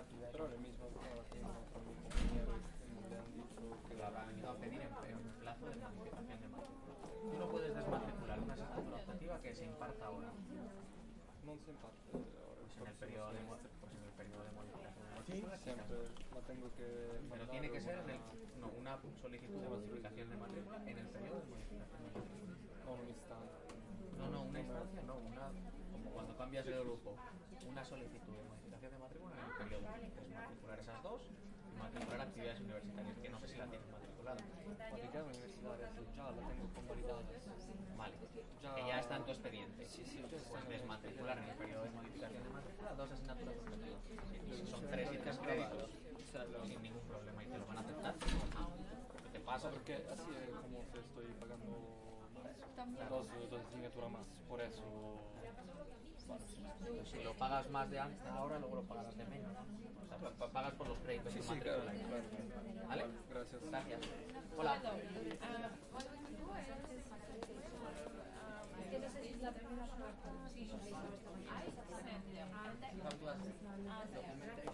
actividades. Pero ahora mismo estaba haciendo con mi compañero y me han dicho que Lo habrán ido a pedir en un plazo de modificación de matrícula. Tú no puedes desmatricular una asignatura optativa que se imparta ahora. no se imparte ahora. Pues en el periodo de modificación de Sí, matrícula. siempre la tengo que Pero mandar tiene que ser una solicitud de modificación de matrícula en el periodo de modificación de matrícula. con un instante. No, una instancia no, como cuando cambias de grupo, una solicitud de modificación de matrícula en el periodo. Es matricular esas dos y matricular actividades universitarias, que no sé si la tienes matriculada. Matrícula universitaria, sí, ya la tengo convalidada. Vale, que ya está en tu expediente. Sí, sí, Pues desmatricular en el periodo de modificación de matrícula dos asignaturas optativas. Si son 3 y 3 créditos, sin ningún problema y te lo van a aceptar. ¿Qué te pasa? Porque así es como que estoy pagando más, dos asignaturas más, por eso. Bueno, Si lo pagas más de antes, ahora luego lo pagarás de menos. O sea, pagas por los créditos y claro, matrícula. claro. ¿Vale? Gracias. Gracias. Hola. Es que no sé si es la primera parte. Sí, sí, sí. ¿Tú has documento?